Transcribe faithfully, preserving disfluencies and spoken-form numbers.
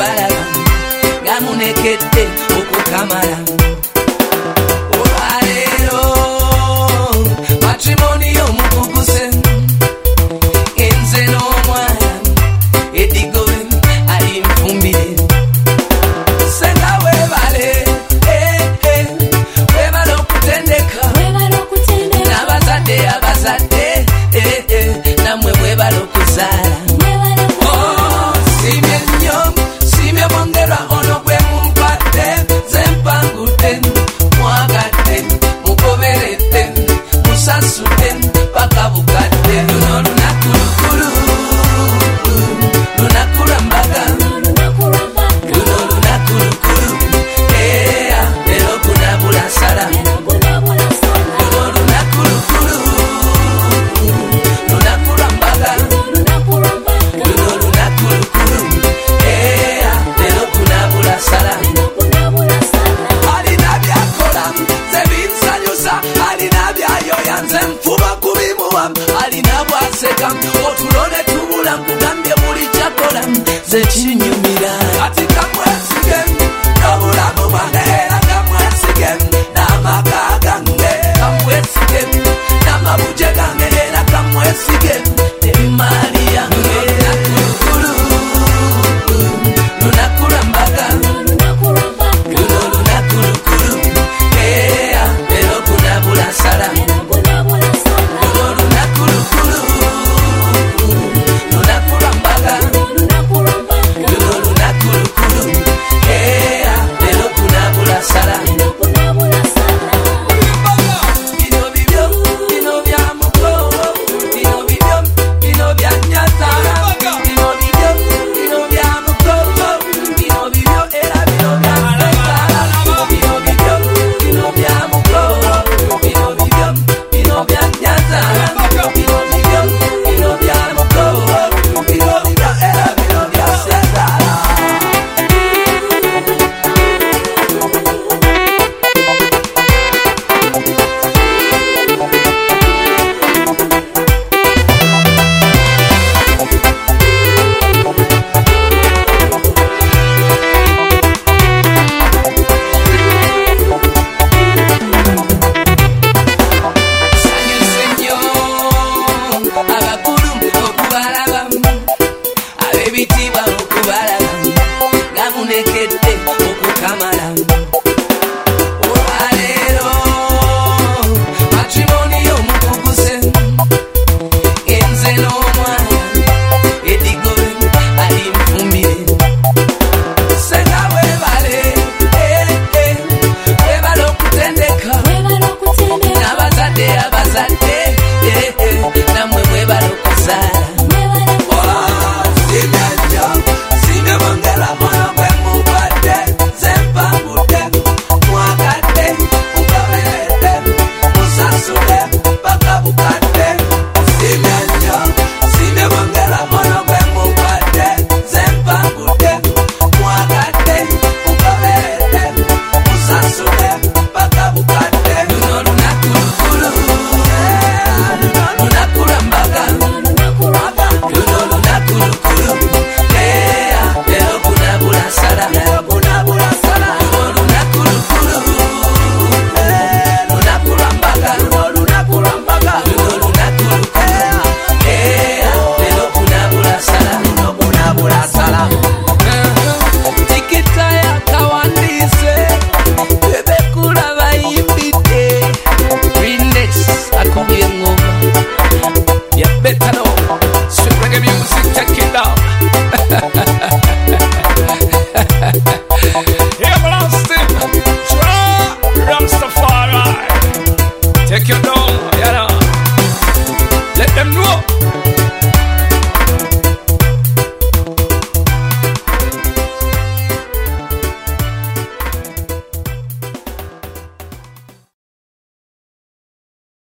twalaga gamunekedde okukamala olwaleero matrimoniyo mukuguse enze n'omwana edigobe ali nfumbire senga webale webale okutendeka n'abazadde abazadde namwe webale okuzaala simye nnyo simye bongerwa ono gwe mumpadde zempangudde mwagadde mugoberedde musasudde paka bukadde luno lunaku lukulu lunaku lwa mbaga luno lunaku lukulu eya leero kunabula sala luno lunaku lukulu lunaku lwa mbaga luno lunaku lukulu eya leero kunabula sala alina byakola zebinsanyusa alina byayoya nze nfuba kubimuwa alina bwaseka otulo ne tubula nkugambye buli kyakola zeki